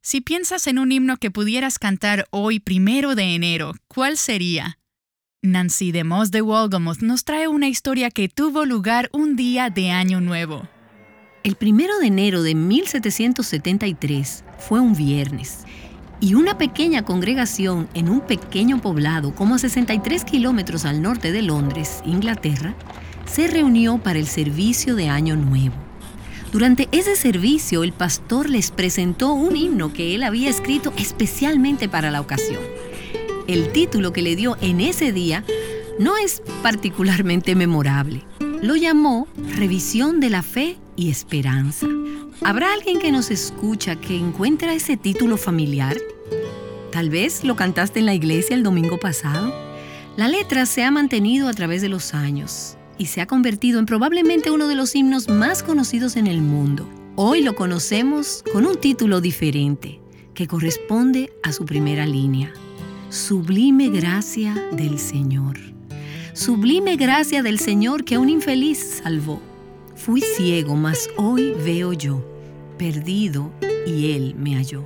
Si piensas en un himno que pudieras cantar hoy, 1 de enero, ¿cuál sería? Nancy DeMoss de Wolgemuth nos trae una historia que tuvo lugar un día de Año Nuevo. El 1 de enero de 1773 fue un viernes y una pequeña congregación en un pequeño poblado como a 63 kilómetros al norte de Londres, Inglaterra, se reunió para el servicio de Año Nuevo. Durante ese servicio, el pastor les presentó un himno que él había escrito especialmente para la ocasión. El título que le dio en ese día no es particularmente memorable. Lo llamó Revisión de la Fe y Esperanza. ¿Habrá alguien que nos escucha que encuentra ese título familiar? Tal vez lo cantaste en la iglesia el domingo pasado. La letra se ha mantenido a través de los años y se ha convertido en probablemente uno de los himnos más conocidos en el mundo. Hoy lo conocemos con un título diferente que corresponde a su primera línea. Sublime gracia del Señor. Sublime gracia del Señor que a un infeliz salvó. Fui ciego, mas hoy veo yo, perdido, y Él me halló.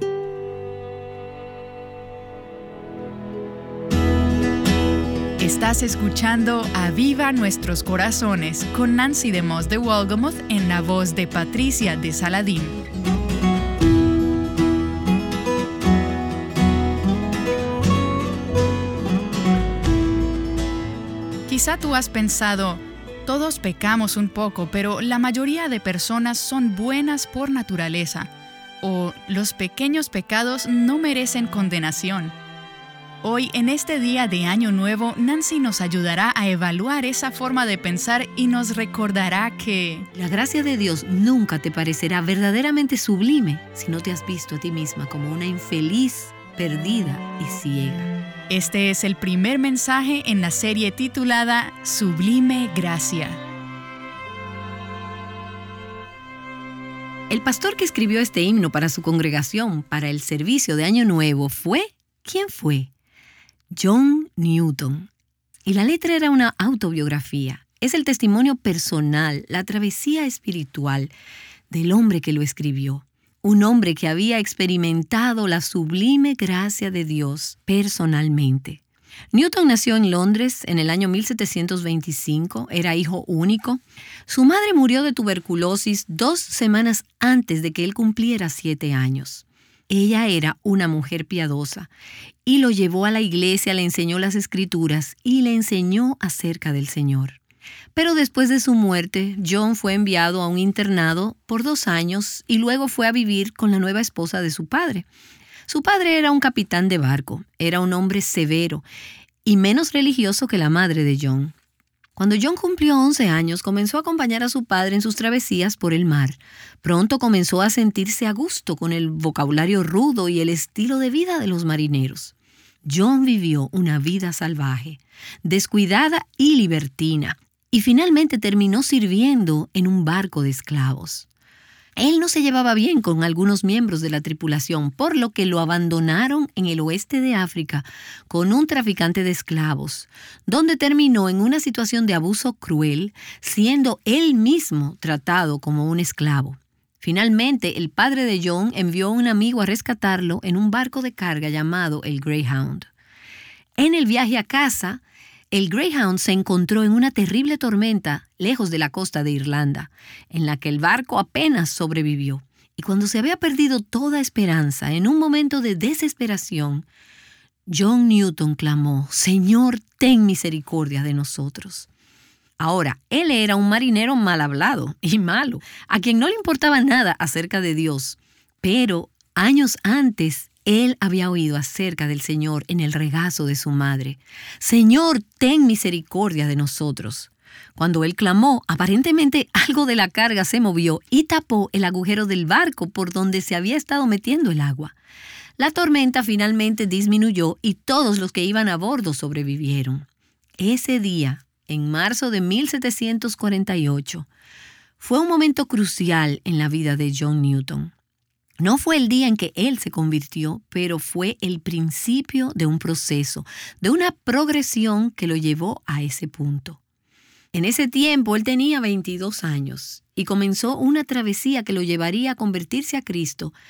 Estás escuchando Aviva Nuestros Corazones con Nancy DeMoss de Wolgemuth en la voz de Patricia de Saladín. Quizá tú has pensado, todos pecamos un poco, pero la mayoría de personas son buenas por naturaleza, o los pequeños pecados no merecen condenación. Hoy, en este día de Año Nuevo, Nancy nos ayudará a evaluar esa forma de pensar y nos recordará que la gracia de Dios nunca te parecerá verdaderamente sublime si no te has visto a ti misma como una infeliz, perdida y ciega. Este es el primer mensaje en la serie titulada Sublime Gracia. El pastor que escribió este himno para su congregación para el servicio de Año Nuevo ¿quién fue? John Newton. Y la letra era una autobiografía. Es el testimonio personal, la travesía espiritual del hombre que lo escribió. Un hombre que había experimentado la sublime gracia de Dios personalmente. Newton nació en Londres en el año 1725, era hijo único. Su madre murió de tuberculosis 2 semanas antes de que él cumpliera 7 años. Ella era una mujer piadosa y lo llevó a la iglesia, le enseñó las escrituras y le enseñó acerca del Señor. Pero después de su muerte, John fue enviado a un internado por 2 años y luego fue a vivir con la nueva esposa de su padre. Su padre era un capitán de barco, era un hombre severo y menos religioso que la madre de John. Cuando John cumplió 11 años, comenzó a acompañar a su padre en sus travesías por el mar. Pronto comenzó a sentirse a gusto con el vocabulario rudo y el estilo de vida de los marineros. John vivió una vida salvaje, descuidada y libertina, y finalmente terminó sirviendo en un barco de esclavos. Él no se llevaba bien con algunos miembros de la tripulación, por lo que lo abandonaron en el oeste de África con un traficante de esclavos, donde terminó en una situación de abuso cruel, siendo él mismo tratado como un esclavo. Finalmente, el padre de John envió a un amigo a rescatarlo en un barco de carga llamado el Greyhound. En el viaje a casa, el Greyhound se encontró en una terrible tormenta lejos de la costa de Irlanda, en la que el barco apenas sobrevivió. Y cuando se había perdido toda esperanza, en un momento de desesperación, John Newton clamó: «Señor, ten misericordia de nosotros». Ahora, él era un marinero mal hablado y malo, a quien no le importaba nada acerca de Dios. Pero años antes, él había oído acerca del Señor en el regazo de su madre. «Señor, ten misericordia de nosotros». Cuando él clamó, aparentemente algo de la carga se movió y tapó el agujero del barco por donde se había estado metiendo el agua. La tormenta finalmente disminuyó y todos los que iban a bordo sobrevivieron. Ese día, en marzo de 1748, fue un momento crucial en la vida de John Newton. No fue el día en que él se convirtió, pero fue el principio de un proceso, de una progresión que lo llevó a ese punto. En ese tiempo él tenía 22 años y comenzó una travesía que lo llevaría a convertirse a Cristo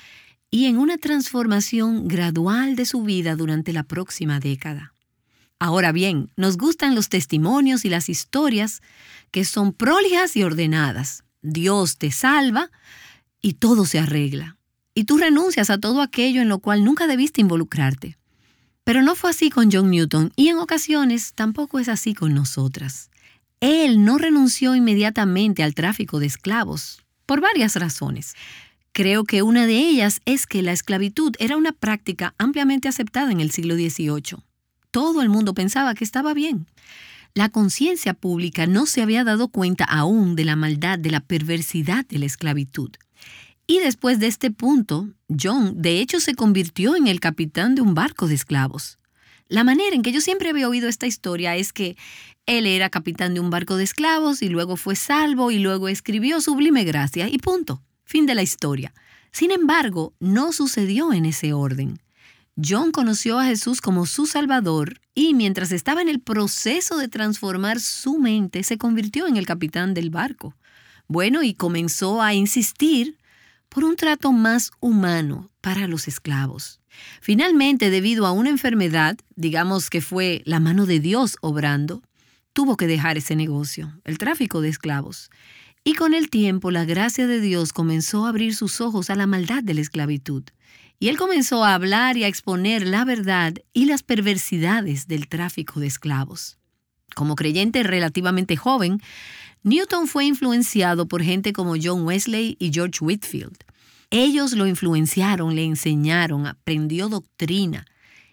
y en una transformación gradual de su vida durante la próxima década. Ahora bien, nos gustan los testimonios y las historias que son prolijas y ordenadas. Dios te salva y todo se arregla. Y tú renuncias a todo aquello en lo cual nunca debiste involucrarte. Pero no fue así con John Newton y en ocasiones tampoco es así con nosotras. Él no renunció inmediatamente al tráfico de esclavos, por varias razones. Creo que una de ellas es que la esclavitud era una práctica ampliamente aceptada en el siglo XVIII. Todo el mundo pensaba que estaba bien. La conciencia pública no se había dado cuenta aún de la maldad, de la perversidad de la esclavitud. Y después de este punto, John de hecho se convirtió en el capitán de un barco de esclavos. La manera en que yo siempre había oído esta historia es que él era capitán de un barco de esclavos y luego fue salvo y luego escribió Sublime Gracia y punto. Fin de la historia. Sin embargo, no sucedió en ese orden. John conoció a Jesús como su Salvador y mientras estaba en el proceso de transformar su mente, se convirtió en el capitán del barco. Bueno, y comenzó a insistir por un trato más humano para los esclavos. Finalmente, debido a una enfermedad, digamos que fue la mano de Dios obrando, tuvo que dejar ese negocio, el tráfico de esclavos. Y con el tiempo, la gracia de Dios comenzó a abrir sus ojos a la maldad de la esclavitud. Y él comenzó a hablar y a exponer la verdad y las perversidades del tráfico de esclavos. Como creyente relativamente joven, Newton fue influenciado por gente como John Wesley y George Whitefield. Ellos lo influenciaron, le enseñaron, aprendió doctrina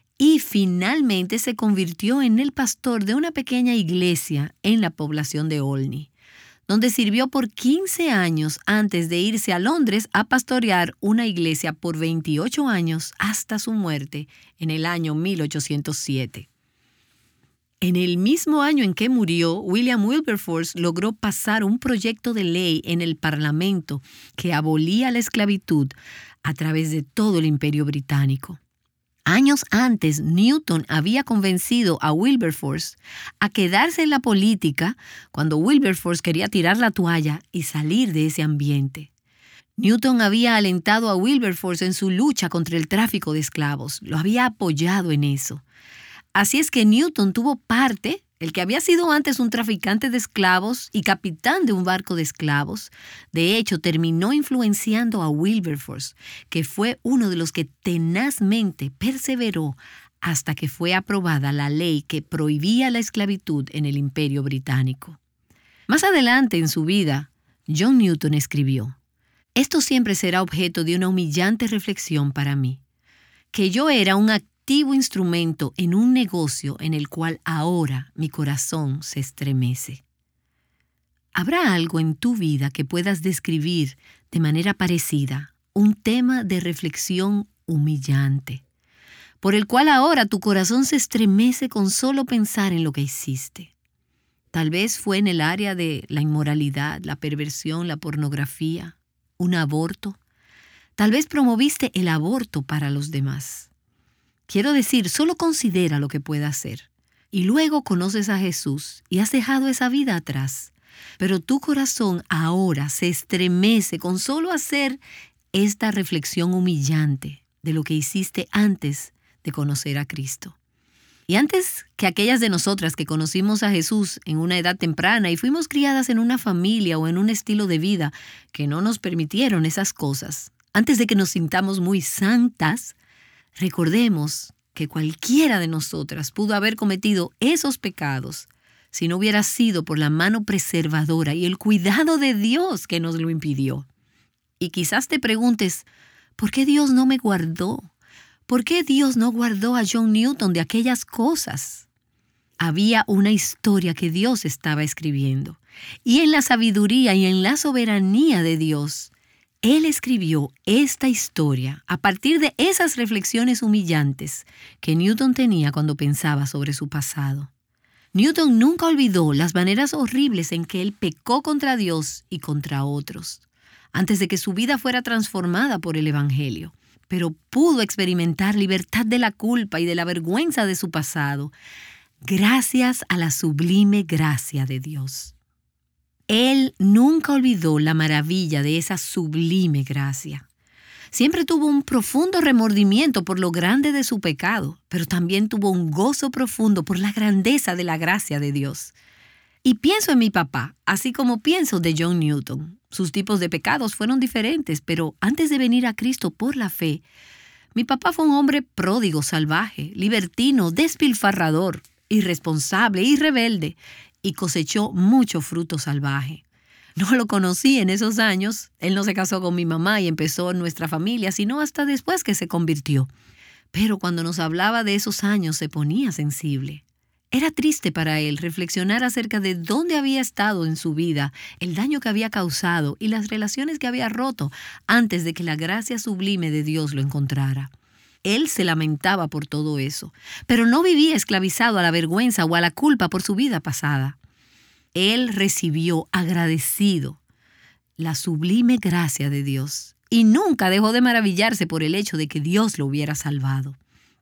y finalmente se convirtió en el pastor de una pequeña iglesia en la población de Olney, donde sirvió por 15 años antes de irse a Londres a pastorear una iglesia por 28 años hasta su muerte en el año 1807. En el mismo año en que murió, William Wilberforce logró pasar un proyecto de ley en el Parlamento que abolía la esclavitud a través de todo el Imperio Británico. Años antes, Newton había convencido a Wilberforce a quedarse en la política cuando Wilberforce quería tirar la toalla y salir de ese ambiente. Newton había alentado a Wilberforce en su lucha contra el tráfico de esclavos, lo había apoyado en eso. Así es que Newton tuvo parte, el que había sido antes un traficante de esclavos y capitán de un barco de esclavos, de hecho terminó influenciando a Wilberforce, que fue uno de los que tenazmente perseveró hasta que fue aprobada la ley que prohibía la esclavitud en el Imperio Británico. Más adelante en su vida, John Newton escribió: «Esto siempre será objeto de una humillante reflexión para mí, que yo era un activo instrumento en un negocio en el cual ahora mi corazón se estremece». ¿Habrá algo en tu vida que puedas describir de manera parecida, un tema de reflexión humillante, por el cual ahora tu corazón se estremece con solo pensar en lo que hiciste? Tal vez fue en el área de la inmoralidad, la perversión, la pornografía, un aborto. Tal vez promoviste el aborto para los demás. Quiero decir, solo considera lo que pueda hacer. Y luego conoces a Jesús y has dejado esa vida atrás. Pero tu corazón ahora se estremece con solo hacer esta reflexión humillante de lo que hiciste antes de conocer a Cristo. Y antes que aquellas de nosotras que conocimos a Jesús en una edad temprana y fuimos criadas en una familia o en un estilo de vida que no nos permitieron esas cosas, antes de que nos sintamos muy santas, recordemos que cualquiera de nosotras pudo haber cometido esos pecados si no hubiera sido por la mano preservadora y el cuidado de Dios que nos lo impidió. Y quizás te preguntes, ¿por qué Dios no me guardó? ¿Por qué Dios no guardó a John Newton de aquellas cosas? Había una historia que Dios estaba escribiendo. Y en la sabiduría y en la soberanía de Dios, Él escribió esta historia a partir de esas reflexiones humillantes que Newton tenía cuando pensaba sobre su pasado. Newton nunca olvidó las maneras horribles en que él pecó contra Dios y contra otros, antes de que su vida fuera transformada por el Evangelio. Pero pudo experimentar libertad de la culpa y de la vergüenza de su pasado, gracias a la sublime gracia de Dios. Él nunca olvidó la maravilla de esa sublime gracia. Siempre tuvo un profundo remordimiento por lo grande de su pecado, pero también tuvo un gozo profundo por la grandeza de la gracia de Dios. Y pienso en mi papá, así como pienso de John Newton. Sus tipos de pecados fueron diferentes, pero antes de venir a Cristo por la fe, mi papá fue un hombre pródigo, salvaje, libertino, despilfarrador, irresponsable y rebelde, y cosechó mucho fruto salvaje. No lo conocí en esos años. Él no se casó con mi mamá y empezó en nuestra familia, sino hasta después que se convirtió. Pero cuando nos hablaba de esos años se ponía sensible. Era triste para él reflexionar acerca de dónde había estado en su vida, el daño que había causado y las relaciones que había roto antes de que la gracia sublime de Dios lo encontrara. Él se lamentaba por todo eso, pero no vivía esclavizado a la vergüenza o a la culpa por su vida pasada. Él recibió agradecido la sublime gracia de Dios y nunca dejó de maravillarse por el hecho de que Dios lo hubiera salvado.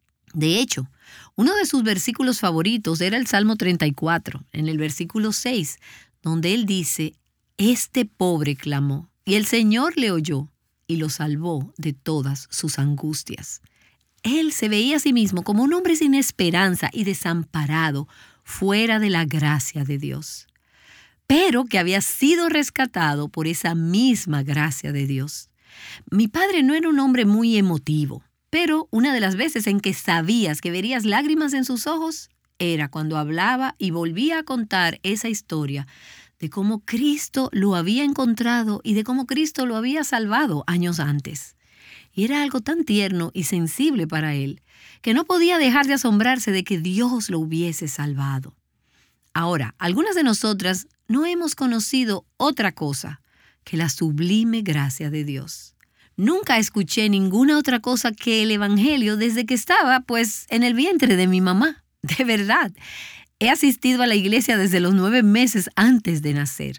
De hecho, uno de sus versículos favoritos era el Salmo 34, en el versículo 6, donde él dice: «Este pobre clamó, y el Señor le oyó y lo salvó de todas sus angustias». Él se veía a sí mismo como un hombre sin esperanza y desamparado, fuera de la gracia de Dios, pero que había sido rescatado por esa misma gracia de Dios. Mi padre no era un hombre muy emotivo, pero una de las veces en que sabías que verías lágrimas en sus ojos era cuando hablaba y volvía a contar esa historia de cómo Cristo lo había encontrado y de cómo Cristo lo había salvado años antes. Y era algo tan tierno y sensible para él que no podía dejar de asombrarse de que Dios lo hubiese salvado. Ahora, algunas de nosotras no hemos conocido otra cosa que la sublime gracia de Dios. Nunca escuché ninguna otra cosa que el Evangelio desde que estaba, en el vientre de mi mamá. De verdad, he asistido a la iglesia desde los 9 meses antes de nacer.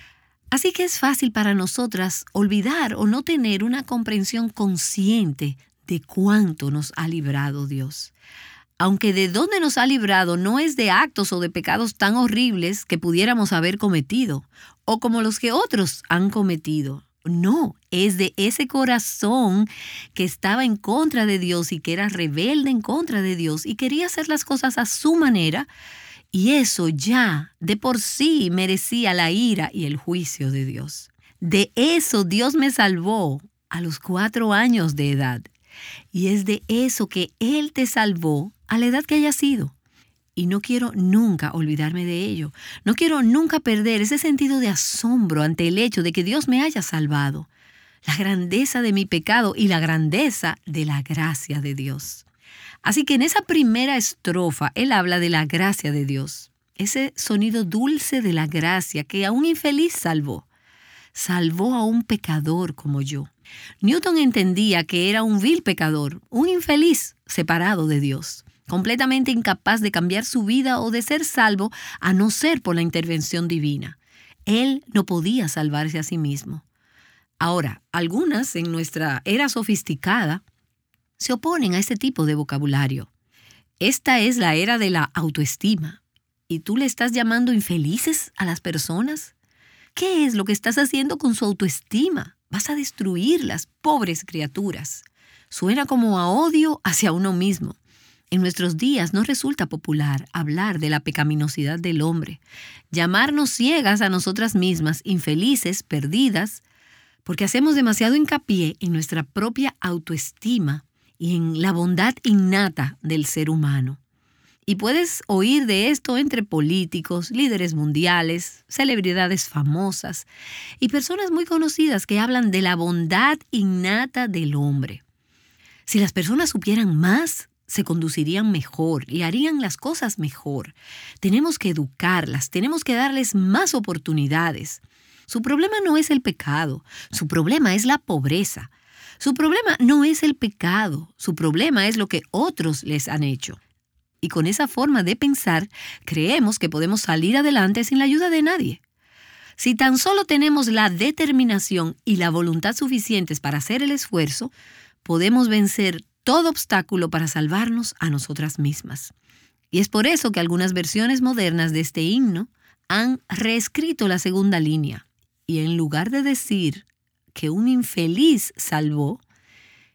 Así que es fácil para nosotras olvidar o no tener una comprensión consciente de cuánto nos ha librado Dios. Aunque de dónde nos ha librado no es de actos o de pecados tan horribles que pudiéramos haber cometido, o como los que otros han cometido. No, es de ese corazón que estaba en contra de Dios y que era rebelde en contra de Dios y quería hacer las cosas a su manera, y eso ya de por sí merecía la ira y el juicio de Dios. De eso Dios me salvó a los 4 años de edad, y es de eso que Él te salvó a la edad que haya sido. Y no quiero nunca olvidarme de ello. No quiero nunca perder ese sentido de asombro ante el hecho de que Dios me haya salvado. La grandeza de mi pecado y la grandeza de la gracia de Dios. Así que en esa primera estrofa Él habla de la gracia de Dios. Ese sonido dulce de la gracia que a un infeliz salvó. Salvó a un pecador como yo. Newton entendía que era un vil pecador, un infeliz separado de Dios, completamente incapaz de cambiar su vida o de ser salvo a no ser por la intervención divina. Él no podía salvarse a sí mismo. Ahora, algunas en nuestra era sofisticada se oponen a este tipo de vocabulario. Esta es la era de la autoestima. ¿Y tú le estás llamando infelices a las personas? ¿Qué es lo que estás haciendo con su autoestima? Vas a destruirlas, pobres criaturas. Suena como a odio hacia uno mismo. En nuestros días no resulta popular hablar de la pecaminosidad del hombre, llamarnos ciegas a nosotras mismas, infelices, perdidas, porque hacemos demasiado hincapié en nuestra propia autoestima y en la bondad innata del ser humano. Y puedes oír de esto entre políticos, líderes mundiales, celebridades famosas y personas muy conocidas que hablan de la bondad innata del hombre. Si las personas supieran más, se conducirían mejor y harían las cosas mejor. Tenemos que educarlas, tenemos que darles más oportunidades. Su problema no es el pecado, su problema es la pobreza. Su problema no es el pecado, su problema es lo que otros les han hecho. Y con esa forma de pensar, creemos que podemos salir adelante sin la ayuda de nadie. Si tan solo tenemos la determinación y la voluntad suficientes para hacer el esfuerzo, podemos vencer todo obstáculo para salvarnos a nosotras mismas. Y es por eso que algunas versiones modernas de este himno han reescrito la segunda línea. Y en lugar de decir que un infeliz salvó,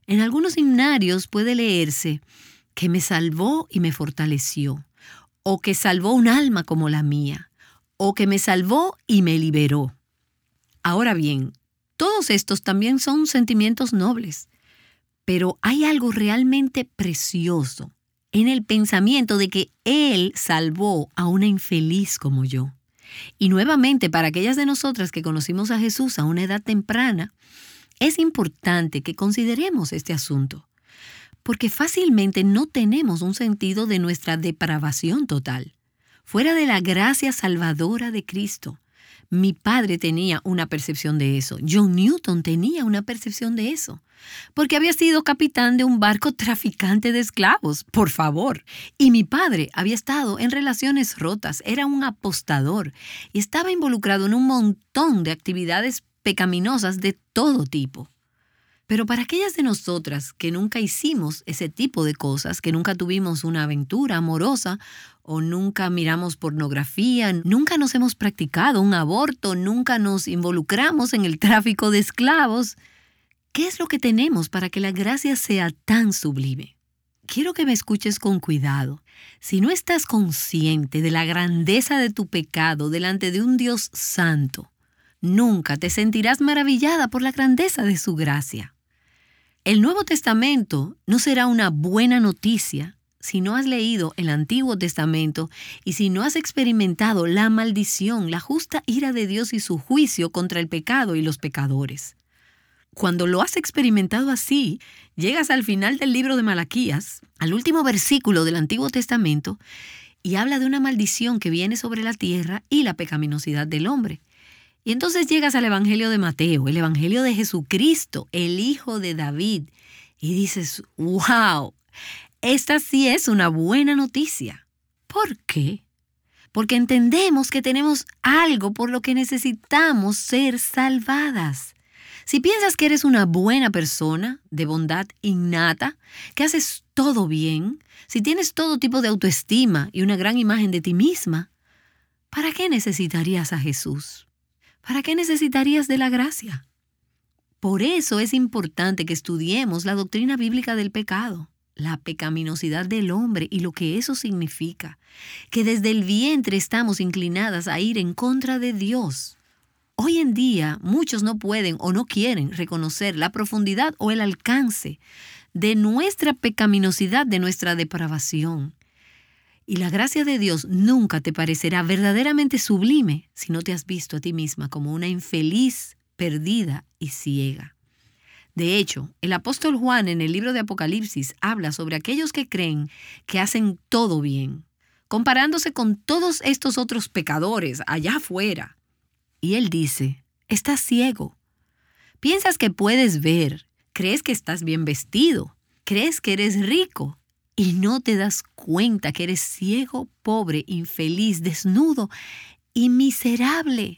En algunos himnarios puede leerse que me salvó y me fortaleció, o que salvó un alma como la mía, o que me salvó y me liberó. Ahora bien, todos estos también son sentimientos nobles, pero hay algo realmente precioso en el pensamiento de que Él salvó a una infeliz como yo. Y nuevamente, para aquellas de nosotras que conocimos a Jesús a una edad temprana, es importante que consideremos este asunto, porque fácilmente no tenemos un sentido de nuestra depravación total. Fuera de la gracia salvadora de Cristo, mi padre tenía una percepción de eso. John Newton tenía una percepción de eso, porque había sido capitán de un barco traficante de esclavos, por favor. Y mi padre había estado en relaciones rotas, era un apostador y estaba involucrado en un montón de actividades pecaminosas de todo tipo. Pero para aquellas de nosotras que nunca hicimos ese tipo de cosas, que nunca tuvimos una aventura amorosa o nunca miramos pornografía, nunca nos hemos practicado un aborto, nunca nos involucramos en el tráfico de esclavos, ¿qué es lo que tenemos para que la gracia sea tan sublime? Quiero que me escuches con cuidado. Si no estás consciente de la grandeza de tu pecado delante de un Dios santo, nunca te sentirás maravillada por la grandeza de su gracia. El Nuevo Testamento no será una buena noticia si no has leído el Antiguo Testamento y si no has experimentado la maldición, la justa ira de Dios y su juicio contra el pecado y los pecadores. Cuando lo has experimentado así, llegas al final del libro de Malaquías, al último versículo del Antiguo Testamento, y habla de una maldición que viene sobre la tierra y la pecaminosidad del hombre. Y entonces llegas al Evangelio de Mateo, el Evangelio de Jesucristo, el Hijo de David, y dices, ¡wow! Esta sí es una buena noticia. ¿Por qué? Porque entendemos que tenemos algo por lo que necesitamos ser salvadas. Si piensas que eres una buena persona, de bondad innata, que haces todo bien, si tienes todo tipo de autoestima y una gran imagen de ti misma, ¿para qué necesitarías a Jesús? ¿Para qué necesitarías de la gracia? Por eso es importante que estudiemos la doctrina bíblica del pecado, la pecaminosidad del hombre y lo que eso significa, que desde el vientre estamos inclinadas a ir en contra de Dios. Hoy en día muchos no pueden o no quieren reconocer la profundidad o el alcance de nuestra pecaminosidad, de nuestra depravación. Y la gracia de Dios nunca te parecerá verdaderamente sublime si no te has visto a ti misma como una infeliz, perdida y ciega. De hecho, el apóstol Juan en el libro de Apocalipsis habla sobre aquellos que creen que hacen todo bien, comparándose con todos estos otros pecadores allá afuera. Y él dice, estás ciego. Piensas que puedes ver, crees que estás bien vestido, crees que eres rico. Y no te das cuenta que eres ciego, pobre, infeliz, desnudo y miserable.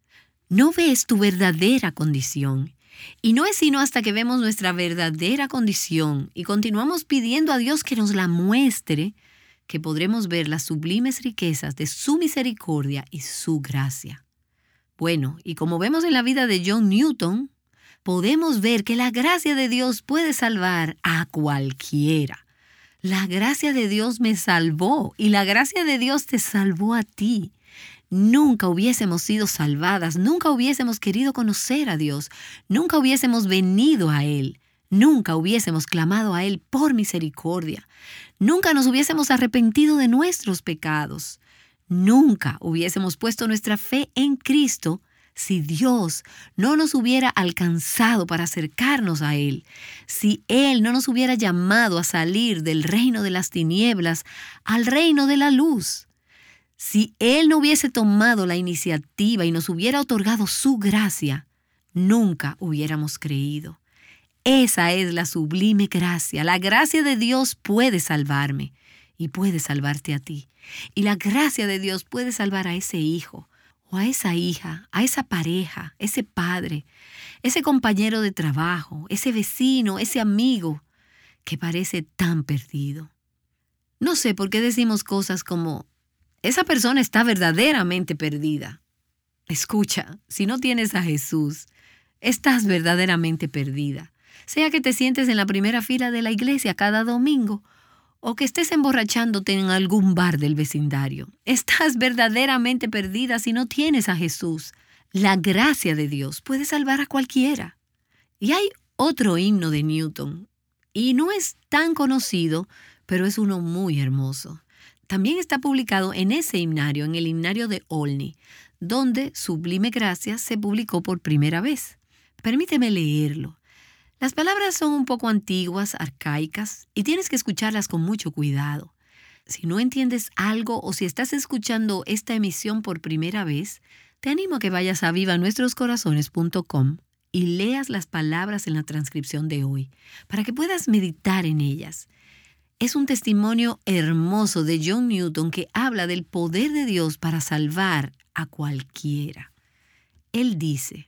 No ves tu verdadera condición. Y no es sino hasta que vemos nuestra verdadera condición y continuamos pidiendo a Dios que nos la muestre, que podremos ver las sublimes riquezas de su misericordia y su gracia. Bueno, y como vemos en la vida de John Newton, podemos ver que la gracia de Dios puede salvar a cualquiera. La gracia de Dios me salvó y la gracia de Dios te salvó a ti. Nunca hubiésemos sido salvadas, nunca hubiésemos querido conocer a Dios, nunca hubiésemos venido a Él, nunca hubiésemos clamado a Él por misericordia, nunca nos hubiésemos arrepentido de nuestros pecados, nunca hubiésemos puesto nuestra fe en Cristo si Dios no nos hubiera alcanzado para acercarnos a Él, si Él no nos hubiera llamado a salir del reino de las tinieblas al reino de la luz, si Él no hubiese tomado la iniciativa y nos hubiera otorgado su gracia, nunca hubiéramos creído. Esa es la sublime gracia. La gracia de Dios puede salvarme y puede salvarte a ti. Y la gracia de Dios puede salvar a ese hijo, o a esa hija, a esa pareja, ese padre, ese compañero de trabajo, ese vecino, ese amigo que parece tan perdido. No sé por qué decimos cosas como, esa persona está verdaderamente perdida. Escucha, si no tienes a Jesús, estás verdaderamente perdida. Sea que te sientes en la primera fila de la iglesia cada domingo o que estés emborrachándote en algún bar del vecindario. Estás verdaderamente perdida si no tienes a Jesús. La gracia de Dios puede salvar a cualquiera. Y hay otro himno de Newton, y no es tan conocido, pero es uno muy hermoso. También está publicado en ese himnario, en el himnario de Olney, donde Sublime Gracia se publicó por primera vez. Permíteme leerlo. Las palabras son un poco antiguas, arcaicas, y tienes que escucharlas con mucho cuidado. Si no entiendes algo o si estás escuchando esta emisión por primera vez, te animo a que vayas a vivanuestroscorazones.com y leas las palabras en la transcripción de hoy, para que puedas meditar en ellas. Es un testimonio hermoso de John Newton que habla del poder de Dios para salvar a cualquiera. Él dice: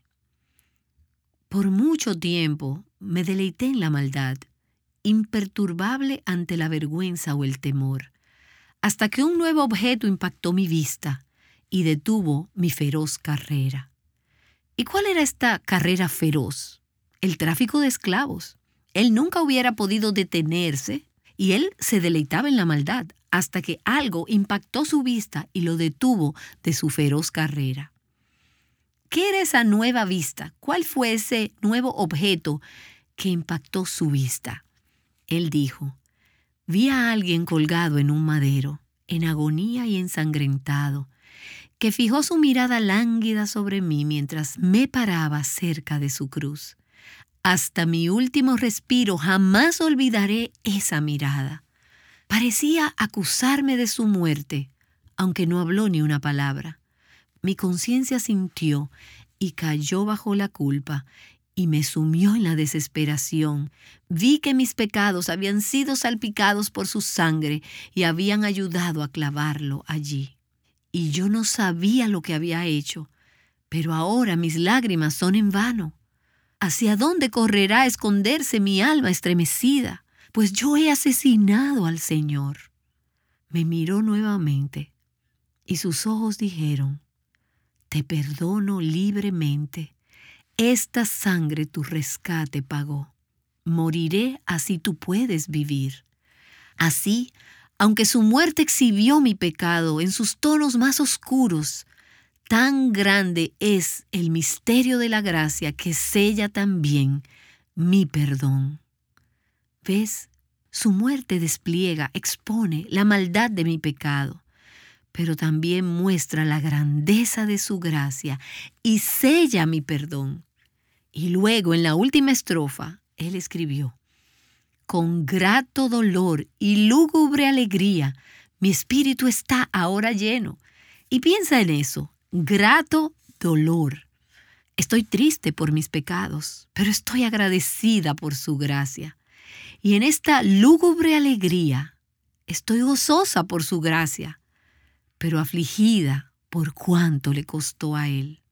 por mucho tiempo me deleité en la maldad, imperturbable ante la vergüenza o el temor, hasta que un nuevo objeto impactó mi vista y detuvo mi feroz carrera. ¿Y cuál era esta carrera feroz? El tráfico de esclavos. Él nunca hubiera podido detenerse y él se deleitaba en la maldad hasta que algo impactó su vista y lo detuvo de su feroz carrera. ¿Qué era esa nueva vista? ¿Cuál fue ese nuevo objeto que impactó su vista? Él dijo: vi a alguien colgado en un madero, en agonía y ensangrentado, que fijó su mirada lánguida sobre mí mientras me paraba cerca de su cruz. Hasta mi último respiro jamás olvidaré esa mirada. Parecía acusarme de su muerte, aunque no habló ni una palabra. Mi conciencia sintió y cayó bajo la culpa y me sumió en la desesperación. Vi que mis pecados habían sido salpicados por su sangre y habían ayudado a clavarlo allí. Y yo no sabía lo que había hecho, pero ahora mis lágrimas son en vano. ¿Hacia dónde correrá a esconderse mi alma estremecida? Pues yo he asesinado al Señor. Me miró nuevamente y sus ojos dijeron: te perdono libremente. Esta sangre tu rescate pagó. Moriré, así tú puedes vivir. Así, aunque su muerte exhibió mi pecado en sus tonos más oscuros, tan grande es el misterio de la gracia que sella también mi perdón. ¿Ves? Su muerte despliega, expone la maldad de mi pecado, pero también muestra la grandeza de su gracia y sella mi perdón. Y luego, en la última estrofa, él escribió: con grato dolor y lúgubre alegría, mi espíritu está ahora lleno. Y piensa en eso, grato dolor. Estoy triste por mis pecados, pero estoy agradecida por su gracia. Y en esta lúgubre alegría, estoy gozosa por su gracia, pero afligida por cuánto le costó a él.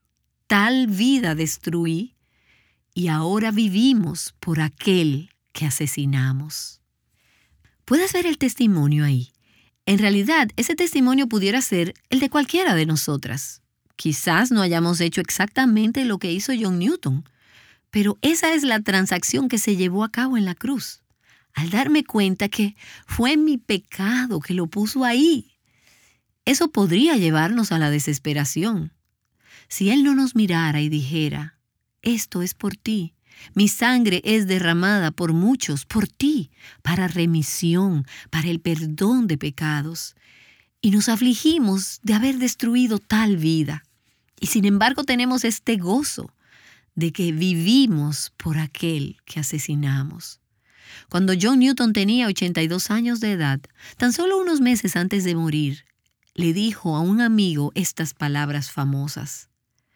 Tal vida destruí y ahora vivimos por aquel que asesinamos. ¿Puedes ver el testimonio ahí? En realidad, ese testimonio pudiera ser el de cualquiera de nosotras. Quizás no hayamos hecho exactamente lo que hizo John Newton, pero esa es la transacción que se llevó a cabo en la cruz. Al darme cuenta que fue mi pecado que lo puso ahí. Eso podría llevarnos a la desesperación. Si Él no nos mirara y dijera: esto es por ti, mi sangre es derramada por muchos, por ti, para remisión, para el perdón de pecados. Y nos afligimos de haber destruido tal vida. Y sin embargo tenemos este gozo de que vivimos por aquel que asesinamos. Cuando John Newton tenía 82 años de edad, tan solo unos meses antes de morir, le dijo a un amigo estas palabras famosas: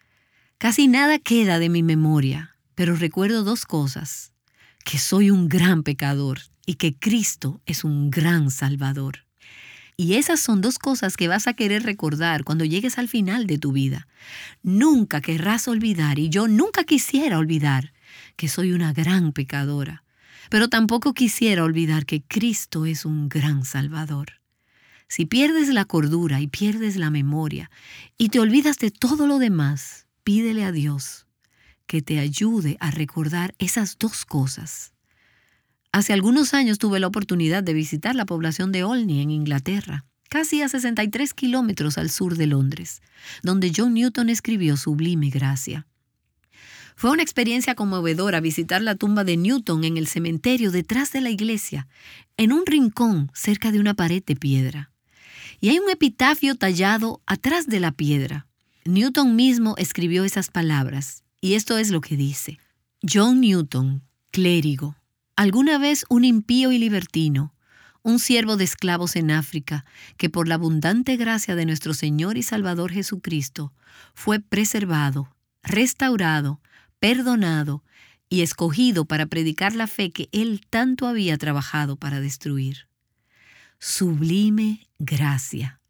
casi nada queda de mi memoria, pero recuerdo dos cosas: que soy un gran pecador y que Cristo es un gran Salvador. Y esas son dos cosas que vas a querer recordar cuando llegues al final de tu vida. Nunca querrás olvidar, y yo nunca quisiera olvidar, que soy una gran pecadora. Pero tampoco quisiera olvidar que Cristo es un gran Salvador. Si pierdes la cordura y pierdes la memoria y te olvidas de todo lo demás, pídele a Dios que te ayude a recordar esas dos cosas. Hace algunos años tuve la oportunidad de visitar la población de Olney en Inglaterra, casi a 63 kilómetros al sur de Londres, donde John Newton escribió Sublime Gracia. Fue una experiencia conmovedora visitar la tumba de Newton en el cementerio detrás de la iglesia, en un rincón cerca de una pared de piedra. Y hay un epitafio tallado atrás de la piedra. Newton mismo escribió esas palabras, y esto es lo que dice: John Newton, clérigo, alguna vez un impío y libertino, un siervo de esclavos en África, que por la abundante gracia de nuestro Señor y Salvador Jesucristo fue preservado, restaurado, perdonado y escogido para predicar la fe que Él tanto había trabajado para destruir. Sublime gracia.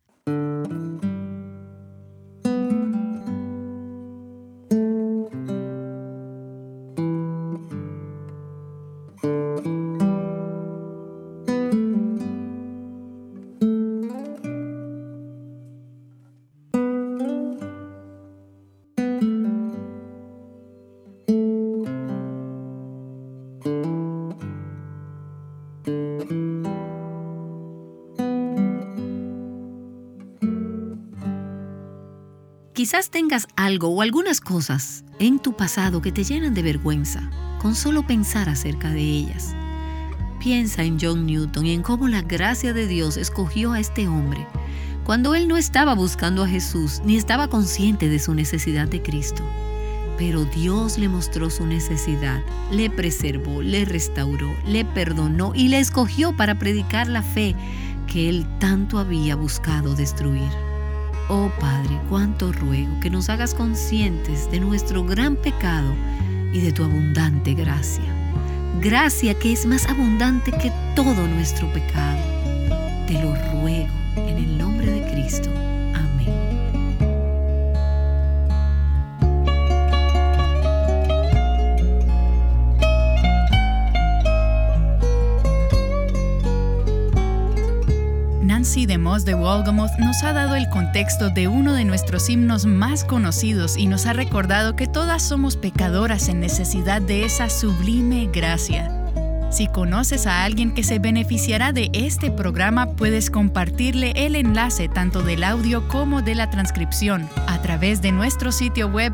Quizás tengas algo o algunas cosas en tu pasado que te llenan de vergüenza con solo pensar acerca de ellas. Piensa en John Newton y en cómo la gracia de Dios escogió a este hombre cuando él no estaba buscando a Jesús ni estaba consciente de su necesidad de Cristo. Pero Dios le mostró su necesidad, le preservó, le restauró, le perdonó y le escogió para predicar la fe que él tanto había buscado destruir. Oh Padre, cuánto ruego que nos hagas conscientes de nuestro gran pecado y de tu abundante gracia. Gracia que es más abundante que todo nuestro pecado. Te lo ruego en el nombre de Cristo. Amén. Nancy DeMoss de Wolgemuth nos ha dado el contexto de uno de nuestros himnos más conocidos y nos ha recordado que todas somos pecadoras en necesidad de esa sublime gracia. Si conoces a alguien que se beneficiará de este programa, puedes compartirle el enlace tanto del audio como de la transcripción a través de nuestro sitio web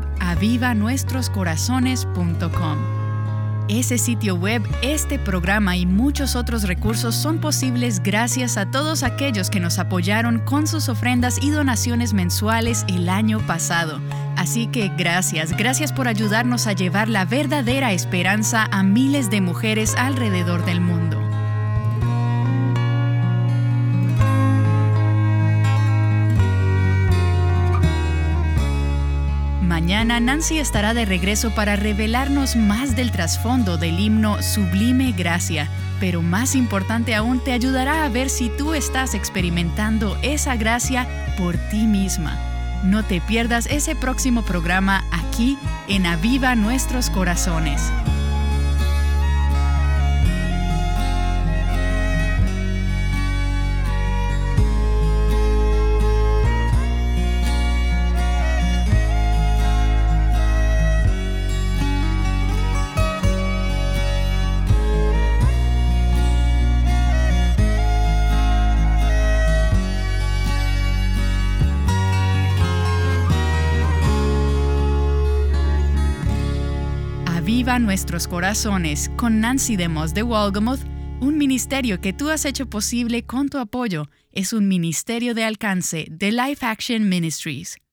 avivanuestroscorazones.com. Ese sitio web, este programa y muchos otros recursos son posibles gracias a todos aquellos que nos apoyaron con sus ofrendas y donaciones mensuales el año pasado. Así que gracias por ayudarnos a llevar la verdadera esperanza a miles de mujeres alrededor del mundo. Mañana Nancy estará de regreso para revelarnos más del trasfondo del himno Sublime Gracia, pero más importante aún, te ayudará a ver si tú estás experimentando esa gracia por ti misma. No te pierdas ese próximo programa aquí en Aviva Nuestros Corazones. Aviva Nuestros Corazones con Nancy DeMoss de Wolgemuth, un ministerio que tú has hecho posible con tu apoyo. Es un ministerio de alcance de Life Action Ministries.